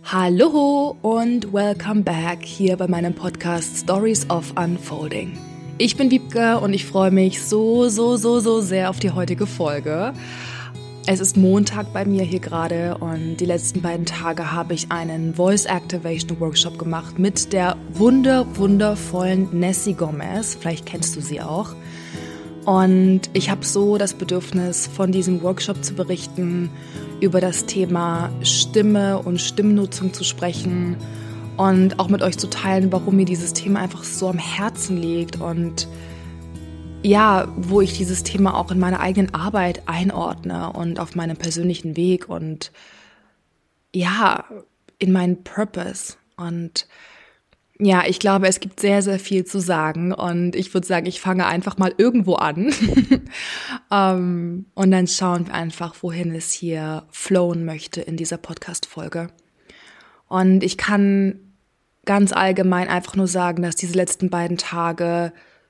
Hallo und welcome back hier bei meinem Podcast Stories of Unfolding. Ich bin Wiebke und ich freue mich so sehr auf die heutige Folge. Es ist Montag bei mir hier gerade und die letzten beiden Tage habe ich einen Voice Activation Workshop gemacht mit der wundervollen Nessie Gomez. Vielleicht kennst du sie auch. Und ich habe so das Bedürfnis, von diesem Workshop zu berichten, über das Thema Stimme und Stimmnutzung zu sprechen und auch mit euch zu teilen, warum mir dieses Thema einfach so am Herzen liegt und ja, wo ich dieses Thema auch in meiner eigenen Arbeit einordne und auf meinem persönlichen Weg und ja, in meinen Purpose. Und ja, ich glaube, es gibt sehr viel zu sagen und ich würde sagen, ich fange einfach mal irgendwo an und dann schauen wir einfach, wohin es hier flowen möchte in dieser Podcast-Folge. Und ich kann ganz allgemein einfach nur sagen, dass diese letzten beiden Tage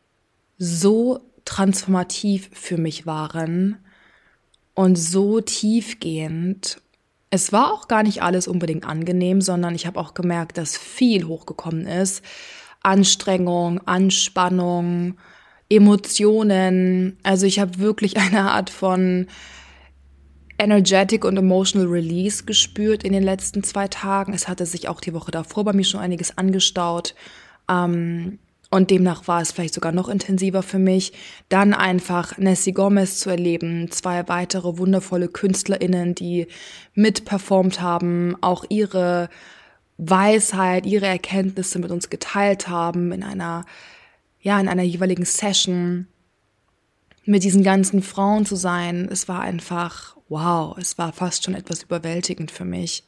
so transformativ für mich waren und so tiefgehend. Es war auch gar nicht alles unbedingt angenehm, sondern ich habe auch gemerkt, dass viel hochgekommen ist. Anstrengung, Anspannung, Emotionen. Also ich habe wirklich eine Art von Energetic und Emotional Release gespürt in den letzten 2 Tagen. Es hatte sich auch die Woche davor bei mir schon einiges angestaut. Und demnach war es vielleicht sogar noch intensiver für mich, dann einfach Nessie Gomez zu erleben, 2 weitere wundervolle KünstlerInnen, die mitperformt haben, auch ihre Weisheit, ihre Erkenntnisse mit uns geteilt haben in einer jeweiligen Session, mit diesen ganzen Frauen zu sein. Es war einfach, wow, es war fast schon etwas überwältigend für mich.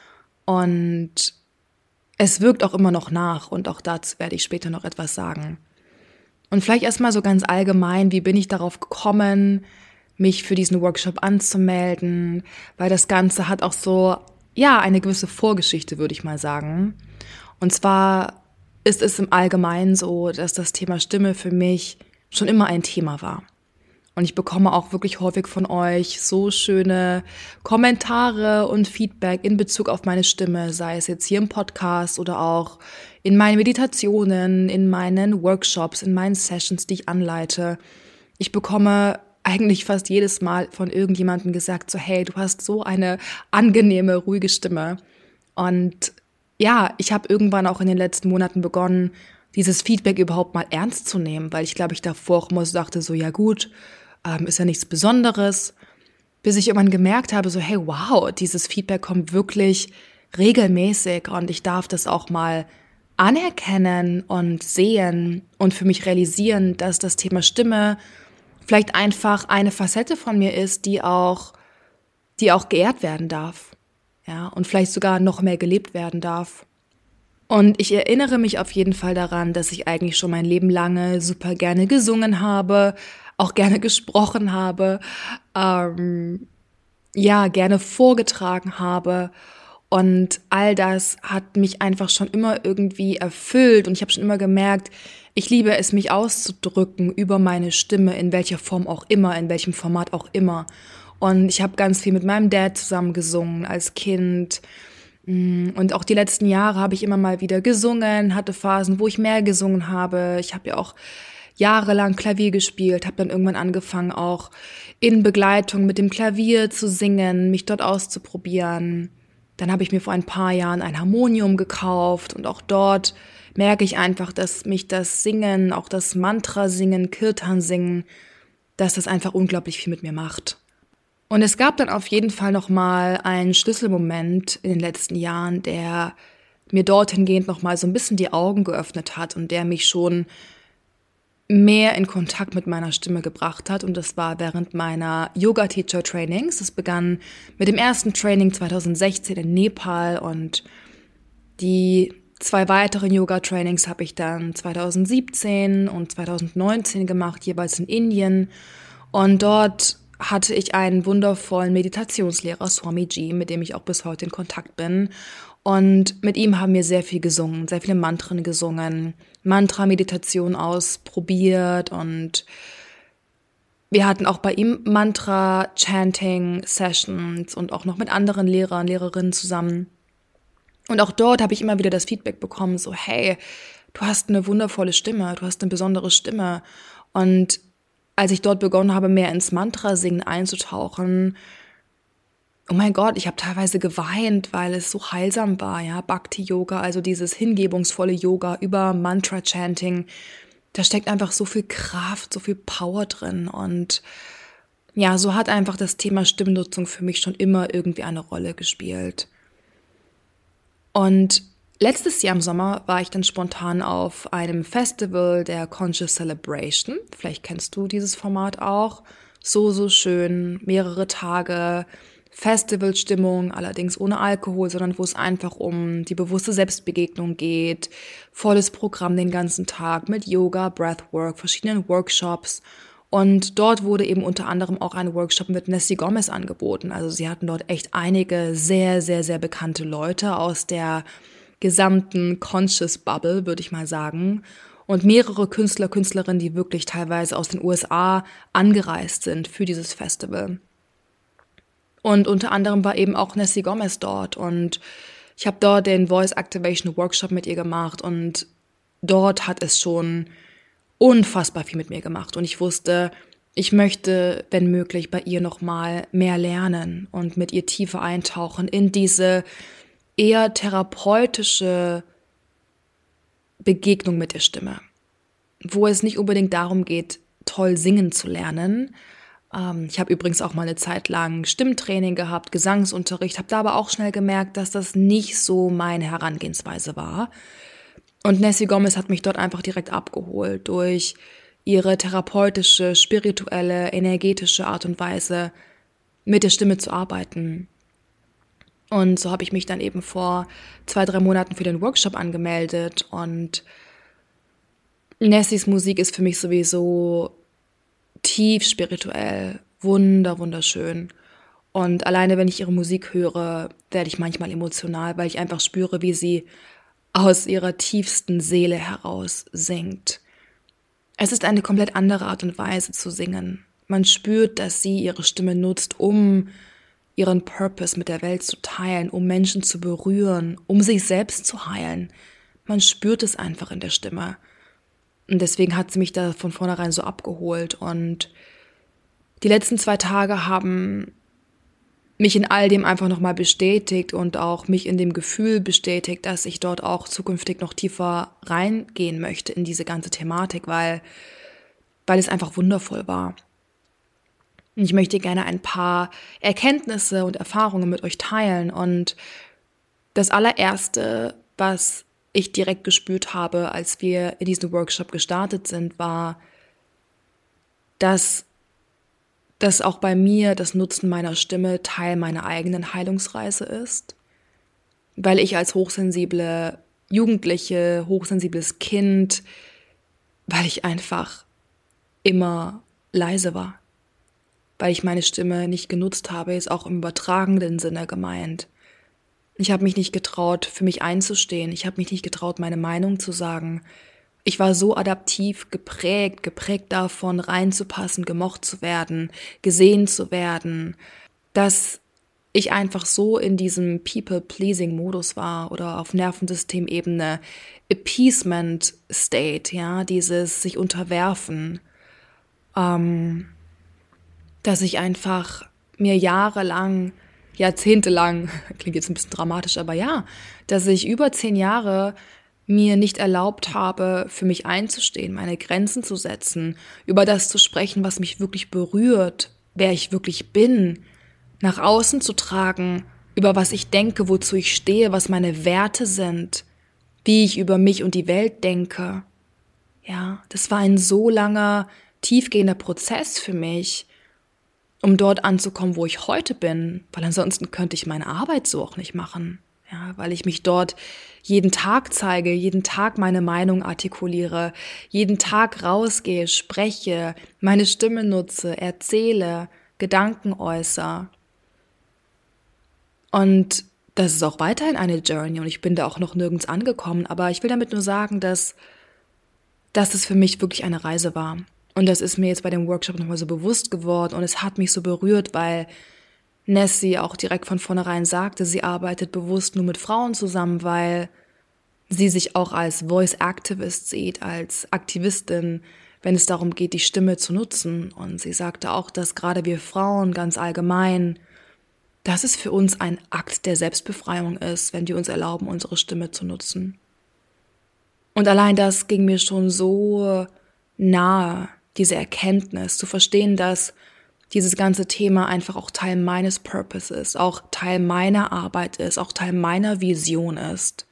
Und es wirkt auch immer noch nach und auch dazu werde ich später noch etwas sagen. Und vielleicht erstmal so ganz allgemein, wie bin ich darauf gekommen, mich für diesen Workshop anzumelden, weil das Ganze hat auch so, ja, eine gewisse Vorgeschichte, würde ich mal sagen. Und zwar ist es im Allgemeinen so, dass das Thema Stimme für mich schon immer ein Thema war. Und ich bekomme auch wirklich häufig von euch so schöne Kommentare und Feedback in Bezug auf meine Stimme, sei es jetzt hier im Podcast oder auch in meinen Meditationen, in meinen Workshops, in meinen Sessions, die ich anleite. Ich bekomme eigentlich fast jedes Mal von irgendjemandem gesagt, so hey, du hast so eine angenehme, ruhige Stimme. Und ja, ich habe irgendwann auch in den letzten Monaten begonnen, dieses Feedback überhaupt mal ernst zu nehmen, weil ich glaube, ich davor auch immer so dachte, so ja gut, ist ja nichts Besonderes, bis ich irgendwann gemerkt habe, so hey, wow, dieses Feedback kommt wirklich regelmäßig und ich darf das auch mal anerkennen und sehen und für mich realisieren, dass das Thema Stimme vielleicht einfach eine Facette von mir ist, die auch geehrt werden darf, ja, und vielleicht sogar noch mehr gelebt werden darf. Und ich erinnere mich auf jeden Fall daran, dass ich eigentlich schon mein Leben lange super gerne gesungen habe, auch gerne gesprochen habe, gerne vorgetragen habe. Und all das hat mich einfach schon immer irgendwie erfüllt. Und ich habe schon immer gemerkt, ich liebe es, mich auszudrücken über meine Stimme, in welcher Form auch immer, in welchem Format auch immer. Und ich habe ganz viel mit meinem Dad zusammen gesungen als Kind. Und auch die letzten Jahre habe ich immer mal wieder gesungen, hatte Phasen, wo ich mehr gesungen habe. Ich habe ja auch jahrelang Klavier gespielt, habe dann irgendwann angefangen, auch in Begleitung mit dem Klavier zu singen, mich dort auszuprobieren. Dann habe ich mir vor ein paar Jahren ein Harmonium gekauft und auch dort merke ich einfach, dass mich das Singen, auch das Mantra-Singen, Kirtan-Singen, dass das einfach unglaublich viel mit mir macht. Und es gab dann auf jeden Fall nochmal einen Schlüsselmoment in den letzten Jahren, der mir dorthin gehend nochmal so ein bisschen die Augen geöffnet hat und der mich schon mehr in Kontakt mit meiner Stimme gebracht hat. Und das war während meiner Yoga-Teacher-Trainings. Das begann mit dem ersten Training 2016 in Nepal und die 2 weiteren Yoga-Trainings habe ich dann 2017 und 2019 gemacht, jeweils in Indien. Und dort hatte ich einen wundervollen Meditationslehrer, Swamiji, mit dem ich auch bis heute in Kontakt bin. Und mit ihm haben wir sehr viel gesungen, sehr viele Mantren gesungen, Mantra-Meditation ausprobiert und wir hatten auch bei ihm Mantra-Chanting-Sessions und auch noch mit anderen Lehrern, Lehrerinnen zusammen. Und auch dort habe ich immer wieder das Feedback bekommen, so hey, du hast eine wundervolle Stimme, du hast eine besondere Stimme. Und als ich dort begonnen habe, mehr ins Mantra-Singen einzutauchen, oh mein Gott, ich habe teilweise geweint, weil es so heilsam war, ja, Bhakti-Yoga, also dieses hingebungsvolle Yoga über Mantra-Chanting. Da steckt einfach so viel Kraft, so viel Power drin und ja, so hat einfach das Thema Stimmnutzung für mich schon immer irgendwie eine Rolle gespielt. Und letztes Jahr im Sommer war ich dann spontan auf einem Festival der Conscious Celebration. Vielleicht kennst du dieses Format auch. So, so schön, mehrere Tage, Festivalstimmung, allerdings ohne Alkohol, sondern wo es einfach um die bewusste Selbstbegegnung geht. Volles Programm den ganzen Tag mit Yoga, Breathwork, verschiedenen Workshops. Und dort wurde eben unter anderem auch ein Workshop mit Nessie Gomez angeboten. Also sie hatten dort echt einige sehr, sehr, sehr bekannte Leute aus der gesamten Conscious Bubble, würde ich mal sagen. Und mehrere Künstler, Künstlerinnen, die wirklich teilweise aus den USA angereist sind für dieses Festival. Und unter anderem war eben auch Nessie Gomez dort. Und ich habe dort den Voice Activation Workshop mit ihr gemacht. Und dort hat es schon unfassbar viel mit mir gemacht. Und ich wusste, ich möchte, wenn möglich, bei ihr nochmal mehr lernen und mit ihr tiefer eintauchen in diese eher therapeutische Begegnung mit der Stimme, wo es nicht unbedingt darum geht, toll singen zu lernen. Ich habe übrigens auch mal eine Zeit lang Stimmtraining gehabt, Gesangsunterricht, habe da aber auch schnell gemerkt, dass das nicht so meine Herangehensweise war. Und Nessie Gomez hat mich dort einfach direkt abgeholt durch ihre therapeutische, spirituelle, energetische Art und Weise, mit der Stimme zu arbeiten. Und so habe ich mich dann eben vor 2-3 Monaten für den Workshop angemeldet. Und Nessies Musik ist für mich sowieso tief spirituell, wunderschön. Und alleine, wenn ich ihre Musik höre, werde ich manchmal emotional, weil ich einfach spüre, wie sie aus ihrer tiefsten Seele heraus singt. Es ist eine komplett andere Art und Weise zu singen. Man spürt, dass sie ihre Stimme nutzt, um ihren Purpose mit der Welt zu teilen, um Menschen zu berühren, um sich selbst zu heilen. Man spürt es einfach in der Stimme. Und deswegen hat sie mich da von vornherein so abgeholt. Und die letzten 2 Tage haben mich in all dem einfach nochmal bestätigt und auch mich in dem Gefühl bestätigt, dass ich dort auch zukünftig noch tiefer reingehen möchte in diese ganze Thematik, weil es einfach wundervoll war. Und ich möchte gerne ein paar Erkenntnisse und Erfahrungen mit euch teilen. Und das allererste, was ich direkt gespürt habe, als wir in diesen Workshop gestartet sind, war, dass auch bei mir das Nutzen meiner Stimme Teil meiner eigenen Heilungsreise ist, weil ich als hochsensible Jugendliche, hochsensibles Kind, weil ich einfach immer leise war, weil ich meine Stimme nicht genutzt habe, ist auch im übertragenen Sinne gemeint. Ich habe mich nicht getraut, für mich einzustehen, ich habe mich nicht getraut, meine Meinung zu sagen. Ich war so adaptiv geprägt davon, reinzupassen, gemocht zu werden, gesehen zu werden, dass ich einfach so in diesem People-Pleasing-Modus war oder auf Nervensystemebene Appeasement-State, ja, dieses sich unterwerfen, dass ich einfach mir jahrzehntelang, klingt jetzt ein bisschen dramatisch, aber ja, dass ich über 10 Jahre mir nicht erlaubt habe, für mich einzustehen, meine Grenzen zu setzen, über das zu sprechen, was mich wirklich berührt, wer ich wirklich bin, nach außen zu tragen, über was ich denke, wozu ich stehe, was meine Werte sind, wie ich über mich und die Welt denke. Ja, das war ein so langer, tiefgehender Prozess für mich, um dort anzukommen, wo ich heute bin, weil ansonsten könnte ich meine Arbeit so auch nicht machen. Ja, weil ich mich dort jeden Tag zeige, jeden Tag meine Meinung artikuliere, jeden Tag rausgehe, spreche, meine Stimme nutze, erzähle, Gedanken äußere. Und das ist auch weiterhin eine Journey und ich bin da auch noch nirgends angekommen, aber ich will damit nur sagen, dass es für mich wirklich eine Reise war. Und das ist mir jetzt bei dem Workshop nochmal so bewusst geworden und es hat mich so berührt, weil Nessie auch direkt von vornherein sagte, sie arbeitet bewusst nur mit Frauen zusammen, weil sie sich auch als Voice Activist sieht, als Aktivistin, wenn es darum geht, die Stimme zu nutzen. Und sie sagte auch, dass gerade wir Frauen ganz allgemein, dass es für uns ein Akt der Selbstbefreiung ist, wenn wir uns erlauben, unsere Stimme zu nutzen. Und allein das ging mir schon so nahe, diese Erkenntnis, zu verstehen, dass dieses ganze Thema einfach auch Teil meines Purpose ist, auch Teil meiner Arbeit ist, auch Teil meiner Vision ist.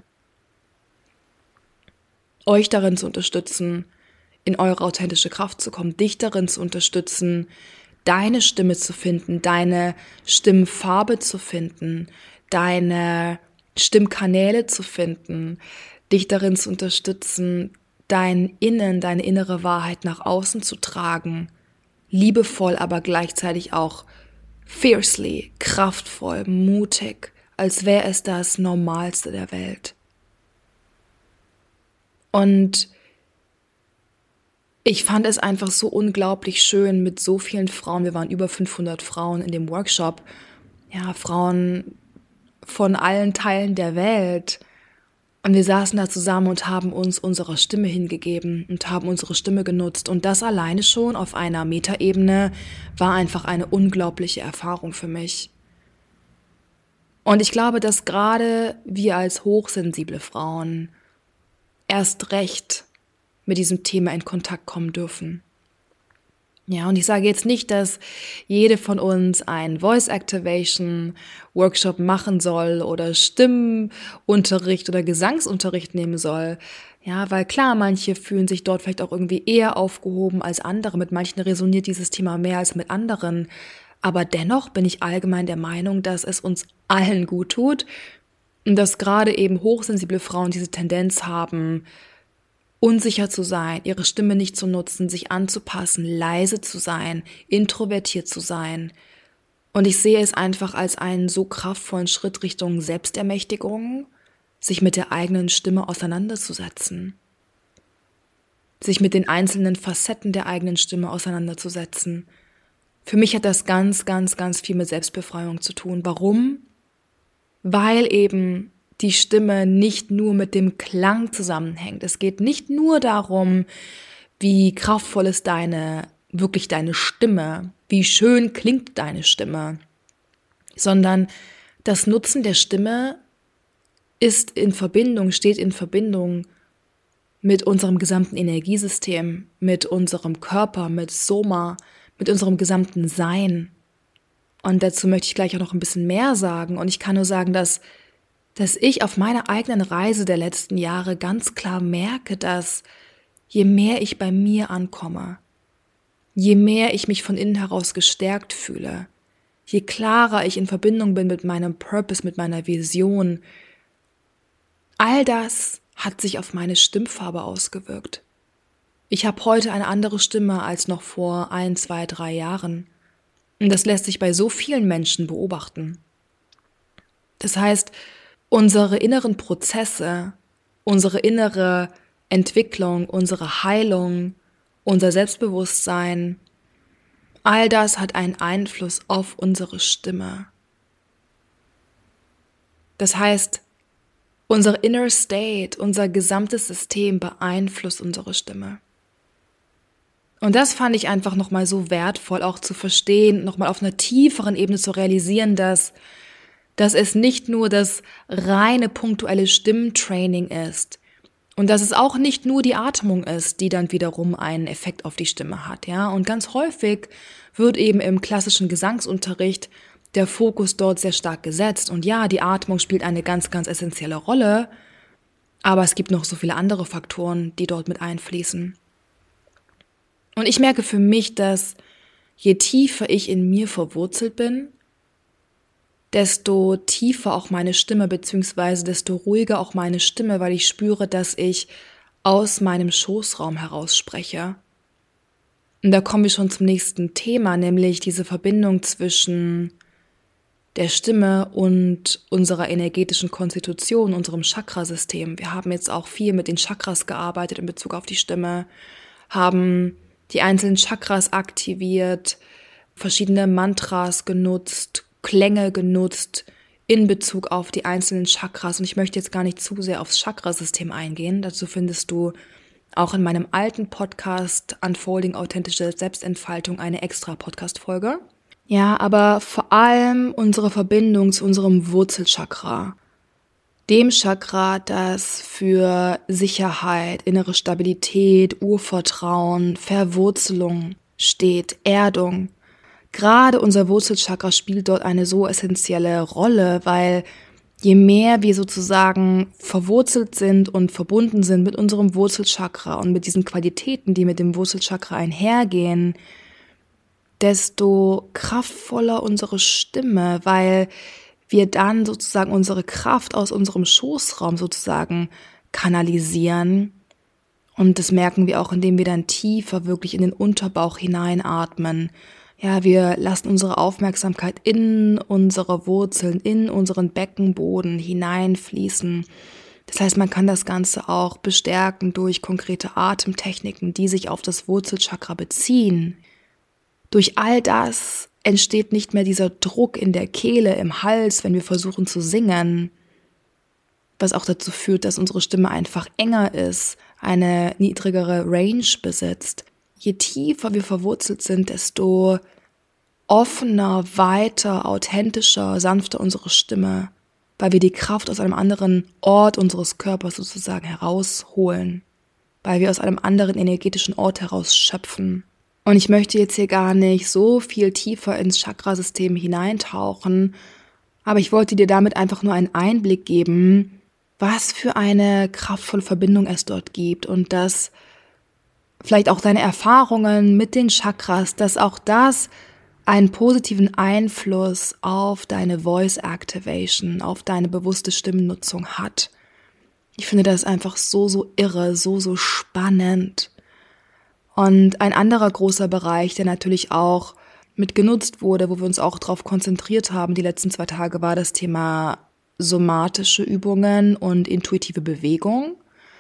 Euch darin zu unterstützen, in eure authentische Kraft zu kommen, dich darin zu unterstützen, deine Stimme zu finden, deine Stimmfarbe zu finden, deine Stimmkanäle zu finden, dich darin zu unterstützen, dein Innen, deine innere Wahrheit nach außen zu tragen, liebevoll, aber gleichzeitig auch fiercely, kraftvoll, mutig, als wäre es das Normalste der Welt. Und ich fand es einfach so unglaublich schön mit so vielen Frauen. Wir waren über 500 Frauen in dem Workshop. Ja, Frauen von allen Teilen der Welt. Und wir saßen da zusammen und haben uns unserer Stimme hingegeben und haben unsere Stimme genutzt. Und das alleine schon auf einer Metaebene war einfach eine unglaubliche Erfahrung für mich. Und ich glaube, dass gerade wir als hochsensible Frauen erst recht mit diesem Thema in Kontakt kommen dürfen. Ja, und ich sage jetzt nicht, dass jede von uns einen Voice Activation Workshop machen soll oder Stimmunterricht oder Gesangsunterricht nehmen soll. Ja, weil klar, manche fühlen sich dort vielleicht auch irgendwie eher aufgehoben als andere. Mit manchen resoniert dieses Thema mehr als mit anderen. Aber dennoch bin ich allgemein der Meinung, dass es uns allen gut tut und dass gerade eben hochsensible Frauen diese Tendenz haben, unsicher zu sein, ihre Stimme nicht zu nutzen, sich anzupassen, leise zu sein, introvertiert zu sein. Und ich sehe es einfach als einen so kraftvollen Schritt Richtung Selbstermächtigung, sich mit der eigenen Stimme auseinanderzusetzen. Sich mit den einzelnen Facetten der eigenen Stimme auseinanderzusetzen. Für mich hat das ganz, ganz, ganz viel mit Selbstbefreiung zu tun. Warum? Weil eben die Stimme nicht nur mit dem Klang zusammenhängt. Es geht nicht nur darum, wie kraftvoll ist wirklich deine Stimme, wie schön klingt deine Stimme, sondern das Nutzen der Stimme steht in Verbindung mit unserem gesamten Energiesystem, mit unserem Körper, mit Soma, mit unserem gesamten Sein. Und dazu möchte ich gleich auch noch ein bisschen mehr sagen. Und ich kann nur sagen, dass ich auf meiner eigenen Reise der letzten Jahre ganz klar merke, dass je mehr ich bei mir ankomme, je mehr ich mich von innen heraus gestärkt fühle, je klarer ich in Verbindung bin mit meinem Purpose, mit meiner Vision, all das hat sich auf meine Stimmfarbe ausgewirkt. Ich habe heute eine andere Stimme als noch vor 1, 2, 3 Jahren. Und das lässt sich bei so vielen Menschen beobachten. Das heißt, unsere inneren Prozesse, unsere innere Entwicklung, unsere Heilung, unser Selbstbewusstsein, all das hat einen Einfluss auf unsere Stimme. Das heißt, unser inner state, unser gesamtes System beeinflusst unsere Stimme. Und das fand ich einfach nochmal so wertvoll, auch zu verstehen, nochmal auf einer tieferen Ebene zu realisieren, dass es nicht nur das reine punktuelle Stimmtraining ist und dass es auch nicht nur die Atmung ist, die dann wiederum einen Effekt auf die Stimme hat, ja. Und ganz häufig wird eben im klassischen Gesangsunterricht der Fokus dort sehr stark gesetzt. Und ja, die Atmung spielt eine ganz, ganz essentielle Rolle, aber es gibt noch so viele andere Faktoren, die dort mit einfließen. Und ich merke für mich, dass je tiefer ich in mir verwurzelt bin, desto tiefer auch meine Stimme, beziehungsweise desto ruhiger auch meine Stimme, weil ich spüre, dass ich aus meinem Schoßraum heraus spreche. Und da kommen wir schon zum nächsten Thema, nämlich diese Verbindung zwischen der Stimme und unserer energetischen Konstitution, unserem Chakrasystem. Wir haben jetzt auch viel mit den Chakras gearbeitet in Bezug auf die Stimme, haben die einzelnen Chakras aktiviert, verschiedene Mantras genutzt, Klänge genutzt in Bezug auf die einzelnen Chakras. Und ich möchte jetzt gar nicht zu sehr aufs Chakrasystem eingehen. Dazu findest du auch in meinem alten Podcast Unfolding authentische Selbstentfaltung eine extra Podcast-Folge. Ja, aber vor allem unsere Verbindung zu unserem Wurzelchakra. Dem Chakra, das für Sicherheit, innere Stabilität, Urvertrauen, Verwurzelung steht, Erdung. Gerade unser Wurzelchakra spielt dort eine so essentielle Rolle, weil je mehr wir sozusagen verwurzelt sind und verbunden sind mit unserem Wurzelchakra und mit diesen Qualitäten, die mit dem Wurzelchakra einhergehen, desto kraftvoller unsere Stimme, weil wir dann sozusagen unsere Kraft aus unserem Schoßraum sozusagen kanalisieren. Und das merken wir auch, indem wir dann tiefer wirklich in den Unterbauch hineinatmen. Ja, wir lassen unsere Aufmerksamkeit in unsere Wurzeln, in unseren Beckenboden hineinfließen. Das heißt, man kann das Ganze auch bestärken durch konkrete Atemtechniken, die sich auf das Wurzelchakra beziehen. Durch all das entsteht nicht mehr dieser Druck in der Kehle, im Hals, wenn wir versuchen zu singen, was auch dazu führt, dass unsere Stimme einfach enger ist, eine niedrigere Range besitzt. Je tiefer wir verwurzelt sind, desto offener, weiter, authentischer, sanfter unsere Stimme, weil wir die Kraft aus einem anderen Ort unseres Körpers sozusagen herausholen, weil wir aus einem anderen energetischen Ort heraus schöpfen. Und ich möchte jetzt hier gar nicht so viel tiefer ins Chakrasystem hineintauchen, aber ich wollte dir damit einfach nur einen Einblick geben, was für eine kraftvolle Verbindung es dort gibt und dass vielleicht auch deine Erfahrungen mit den Chakras, dass auch das einen positiven Einfluss auf deine Voice Activation, auf deine bewusste Stimmnutzung hat. Ich finde das einfach so irre, so spannend. Und ein anderer großer Bereich, der natürlich auch mit genutzt wurde, wo wir uns auch darauf konzentriert haben, die letzten 2 Tage, war das Thema somatische Übungen und intuitive Bewegung.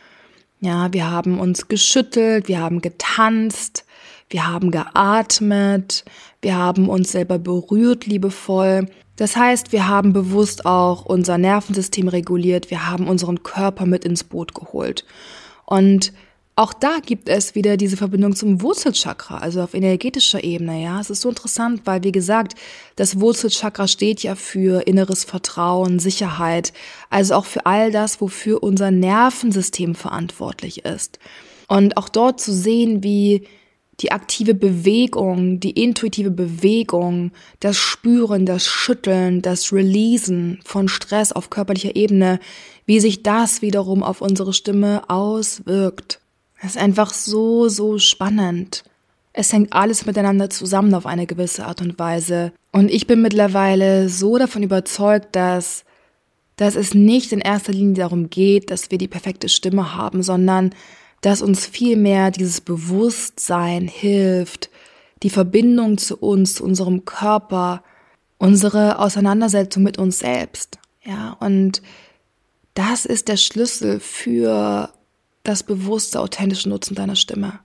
Ja, wir haben uns geschüttelt, wir haben getanzt, wir haben geatmet, wir haben uns selber berührt liebevoll. Das heißt, wir haben bewusst auch unser Nervensystem reguliert, wir haben unseren Körper mit ins Boot geholt. Und auch da gibt es wieder diese Verbindung zum Wurzelchakra, also auf energetischer Ebene. Ja, es ist so interessant, weil wie gesagt, das Wurzelchakra steht ja für inneres Vertrauen, Sicherheit, also auch für all das, wofür unser Nervensystem verantwortlich ist. Und auch dort zu sehen, wie die aktive Bewegung, die intuitive Bewegung, das Spüren, das Schütteln, das Releasen von Stress auf körperlicher Ebene, wie sich das wiederum auf unsere Stimme auswirkt. Das ist einfach so spannend. Es hängt alles miteinander zusammen auf eine gewisse Art und Weise. Und ich bin mittlerweile so davon überzeugt, dass es nicht in erster Linie darum geht, dass wir die perfekte Stimme haben, sondern dass uns vielmehr dieses Bewusstsein hilft, die Verbindung zu uns, zu unserem Körper, unsere Auseinandersetzung mit uns selbst. Ja, und das ist der Schlüssel für das bewusste, authentische Nutzen deiner Stimme.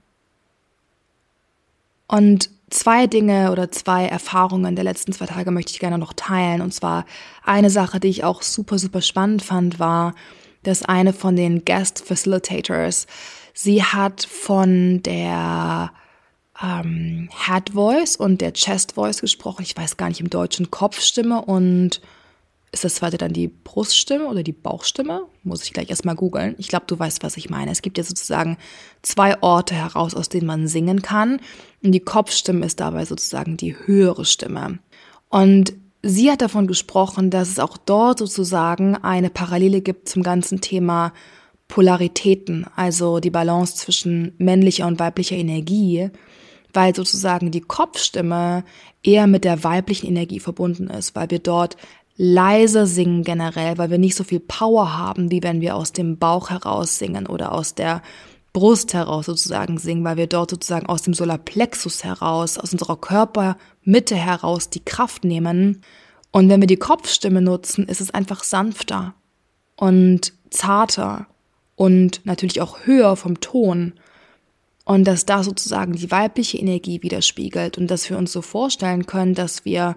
Und 2 Dinge oder 2 Erfahrungen der letzten 2 Tage möchte ich gerne noch teilen. Und zwar eine Sache, die ich auch super spannend fand, war, dass eine von den Guest Facilitators, sie hat von der Head Voice und der Chest Voice gesprochen. Ich weiß gar nicht im Deutschen, Kopfstimme und ist das zweite dann die Bruststimme oder die Bauchstimme? Muss ich gleich erstmal googeln. Ich glaube, du weißt, was ich meine. Es gibt ja sozusagen 2 Orte heraus, aus denen man singen kann. Und die Kopfstimme ist dabei sozusagen die höhere Stimme. Und sie hat davon gesprochen, dass es auch dort sozusagen eine Parallele gibt zum ganzen Thema Polaritäten, also die Balance zwischen männlicher und weiblicher Energie, weil sozusagen die Kopfstimme eher mit der weiblichen Energie verbunden ist, weil wir dort leiser singen generell, weil wir nicht so viel Power haben, wie wenn wir aus dem Bauch heraus singen oder aus der Brust heraus sozusagen singen, weil wir dort sozusagen aus dem Solarplexus heraus, aus unserer Körpermitte heraus die Kraft nehmen. Und wenn wir die Kopfstimme nutzen, ist es einfach sanfter und zarter und natürlich auch höher vom Ton. Und dass da sozusagen die weibliche Energie widerspiegelt und dass wir uns so vorstellen können, dass wir,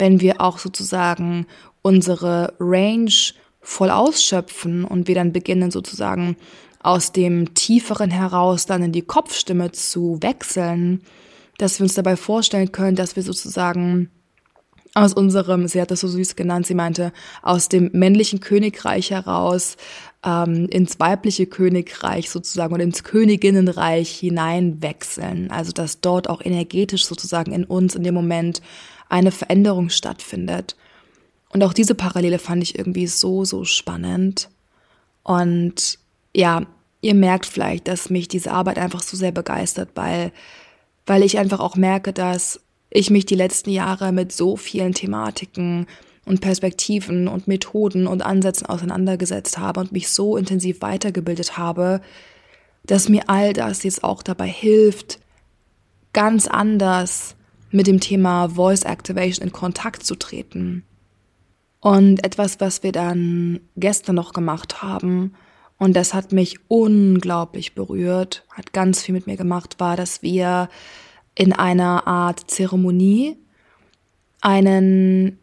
wenn wir auch sozusagen unsere Range voll ausschöpfen und wir dann beginnen sozusagen aus dem Tieferen heraus dann in die Kopfstimme zu wechseln, dass wir uns dabei vorstellen können, dass wir sozusagen aus unserem, sie hat das so süß genannt, sie meinte, aus dem männlichen Königreich heraus ins weibliche Königreich sozusagen und ins Königinnenreich hineinwechseln. Also dass dort auch energetisch sozusagen in uns in dem Moment eine Veränderung stattfindet. Und auch diese Parallele fand ich irgendwie so, so spannend. Und ja, ihr merkt vielleicht, dass mich diese Arbeit einfach so sehr begeistert, weil ich einfach auch merke, dass ich mich die letzten Jahre mit so vielen Thematiken und Perspektiven und Methoden und Ansätzen auseinandergesetzt habe und mich so intensiv weitergebildet habe, dass mir all das jetzt auch dabei hilft, ganz anders mit dem Thema Voice Activation in Kontakt zu treten. Und etwas, was wir dann gestern noch gemacht haben, und das hat mich unglaublich berührt, hat ganz viel mit mir gemacht, war, dass wir in einer Art Zeremonie einen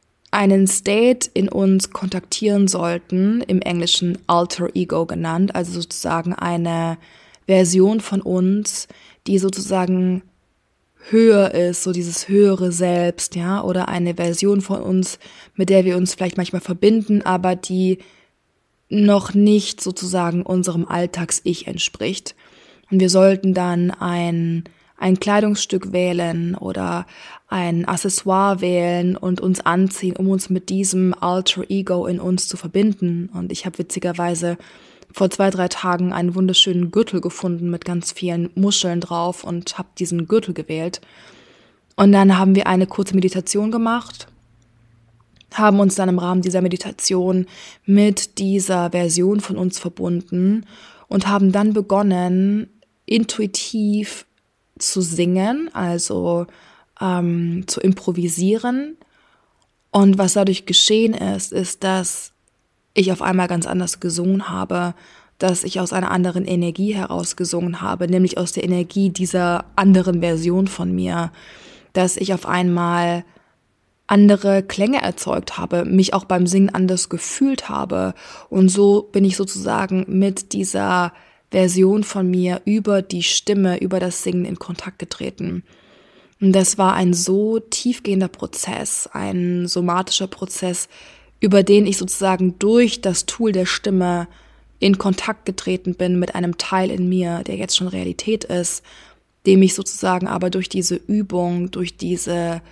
State in uns kontaktieren sollten, im Englischen Alter Ego genannt, also sozusagen eine Version von uns, die sozusagen höher ist, so dieses höhere Selbst, ja, oder eine Version von uns, mit der wir uns vielleicht manchmal verbinden, aber die noch nicht sozusagen unserem Alltags-Ich entspricht. Und wir sollten dann ein Kleidungsstück wählen oder ein Accessoire wählen und uns anziehen, um uns mit diesem Alter Ego in uns zu verbinden. Und ich habe witzigerweise vor 2-3 Tagen einen wunderschönen Gürtel gefunden mit ganz vielen Muscheln drauf und habe diesen Gürtel gewählt. Und dann haben wir eine kurze Meditation gemacht, haben uns dann im Rahmen dieser Meditation mit dieser Version von uns verbunden und haben dann begonnen, intuitiv zu singen, also zu improvisieren. Und was dadurch geschehen ist, dass ich auf einmal ganz anders gesungen habe, dass ich aus einer anderen Energie heraus gesungen habe, nämlich aus der Energie dieser anderen Version von mir, dass ich auf einmal andere Klänge erzeugt habe, mich auch beim Singen anders gefühlt habe. Und so bin ich sozusagen mit dieser Version von mir über die Stimme, über das Singen in Kontakt getreten. Und das war ein so tiefgehender Prozess, ein somatischer Prozess, über den ich sozusagen durch das Tool der Stimme in Kontakt getreten bin mit einem Teil in mir, der jetzt schon Realität ist, dem ich sozusagen aber durch diese Übung, durch diese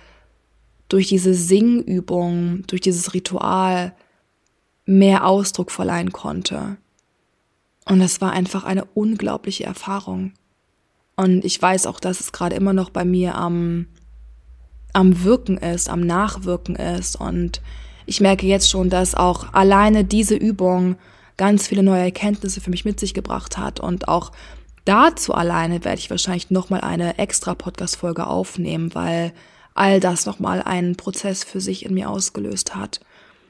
Singübung, durch dieses Ritual mehr Ausdruck verleihen konnte. Und das war einfach eine unglaubliche Erfahrung. Und ich weiß auch, dass es gerade immer noch bei mir am Wirken ist, am Nachwirken ist. Und ich merke jetzt schon, dass auch alleine diese Übung ganz viele neue Erkenntnisse für mich mit sich gebracht hat. Und auch dazu alleine werde ich wahrscheinlich nochmal eine extra Podcast-Folge aufnehmen, weil all das nochmal einen Prozess für sich in mir ausgelöst hat.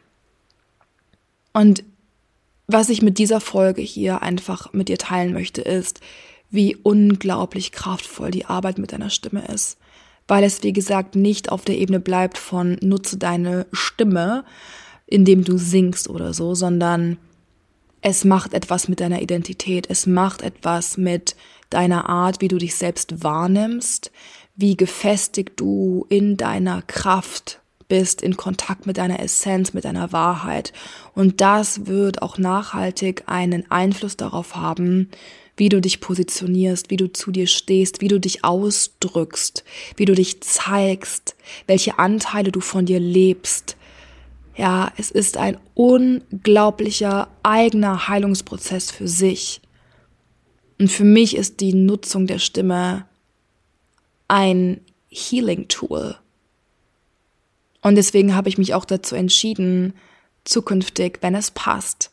Und was ich mit dieser Folge hier einfach mit dir teilen möchte, ist, wie unglaublich kraftvoll die Arbeit mit deiner Stimme ist. Weil es, wie gesagt, nicht auf der Ebene bleibt von nutze deine Stimme, indem du singst oder so, sondern es macht etwas mit deiner Identität, es macht etwas mit deiner Art, wie du dich selbst wahrnimmst, wie gefestigt du in deiner Kraft bist, in Kontakt mit deiner Essenz, mit deiner Wahrheit. Und das wird auch nachhaltig einen Einfluss darauf haben, wie du dich positionierst, wie du zu dir stehst, wie du dich ausdrückst, wie du dich zeigst, welche Anteile du von dir lebst. Ja, es ist ein unglaublicher eigener Heilungsprozess für sich. Und für mich ist die Nutzung der Stimme ein Healing-Tool. Und deswegen habe ich mich auch dazu entschieden, zukünftig, wenn es passt,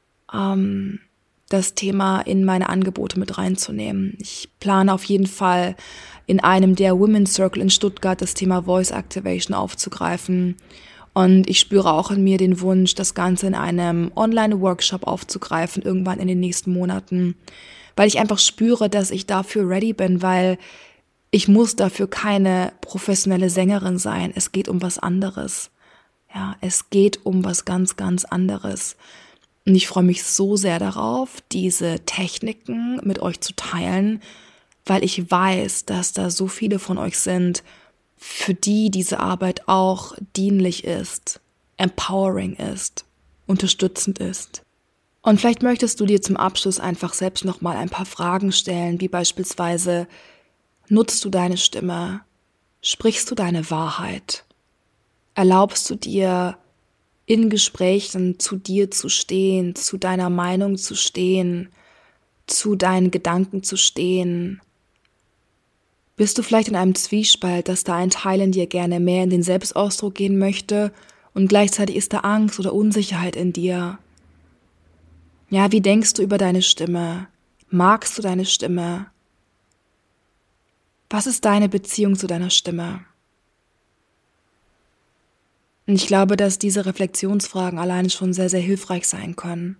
das Thema in meine Angebote mit reinzunehmen. Ich plane auf jeden Fall in einem der Women's Circle in Stuttgart das Thema Voice Activation aufzugreifen. Und ich spüre auch in mir den Wunsch, das Ganze in einem Online-Workshop aufzugreifen, irgendwann in den nächsten Monaten, weil ich einfach spüre, dass ich dafür ready bin, weil Ich muss dafür keine professionelle Sängerin sein. Es geht um was anderes. Ja, es geht um was ganz, ganz anderes. Und ich freue mich so sehr darauf, diese Techniken mit euch zu teilen, weil ich weiß, dass da so viele von euch sind, für die diese Arbeit auch dienlich ist, empowering ist, unterstützend ist. Und vielleicht möchtest du dir zum Abschluss einfach selbst nochmal ein paar Fragen stellen, wie beispielsweise: Nutzt du deine Stimme? Sprichst du deine Wahrheit? Erlaubst du dir, in Gesprächen zu dir zu stehen, zu deiner Meinung zu stehen, zu deinen Gedanken zu stehen? Bist du vielleicht in einem Zwiespalt, dass da ein Teil in dir gerne mehr in den Selbstausdruck gehen möchte und gleichzeitig ist da Angst oder Unsicherheit in dir? Ja, wie denkst du über deine Stimme? Magst du deine Stimme? Was ist deine Beziehung zu deiner Stimme? Und ich glaube, dass diese Reflexionsfragen alleine schon sehr, sehr hilfreich sein können.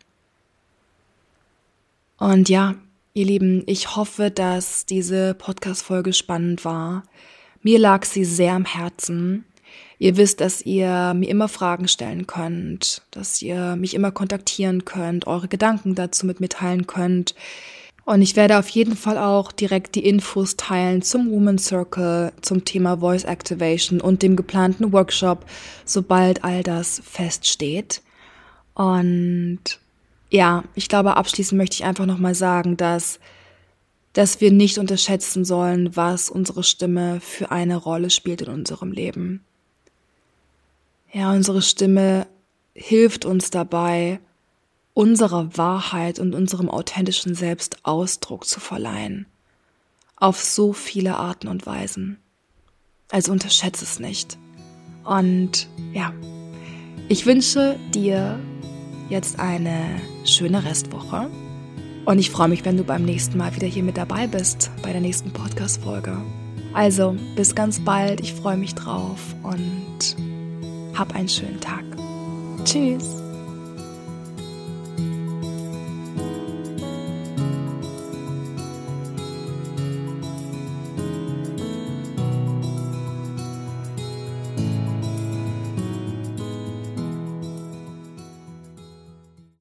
Und ja, ihr Lieben, ich hoffe, dass diese Podcast-Folge spannend war. Mir lag sie sehr am Herzen. Ihr wisst, dass ihr mir immer Fragen stellen könnt, dass ihr mich immer kontaktieren könnt, eure Gedanken dazu mit mir teilen könnt. Und ich werde auf jeden Fall auch direkt die Infos teilen zum Women's Circle, zum Thema Voice Activation und dem geplanten Workshop, sobald all das feststeht. Und ja, ich glaube, abschließend möchte ich einfach nochmal sagen, dass wir nicht unterschätzen sollen, was unsere Stimme für eine Rolle spielt in unserem Leben. Ja, unsere Stimme hilft uns dabei, unserer Wahrheit und unserem authentischen Selbst Ausdruck zu verleihen. Auf so viele Arten und Weisen. Also unterschätze es nicht. Und ja, ich wünsche dir jetzt eine schöne Restwoche. Und ich freue mich, wenn du beim nächsten Mal wieder hier mit dabei bist, bei der nächsten Podcast-Folge. Also, bis ganz bald. Ich freue mich drauf und hab einen schönen Tag. Tschüss.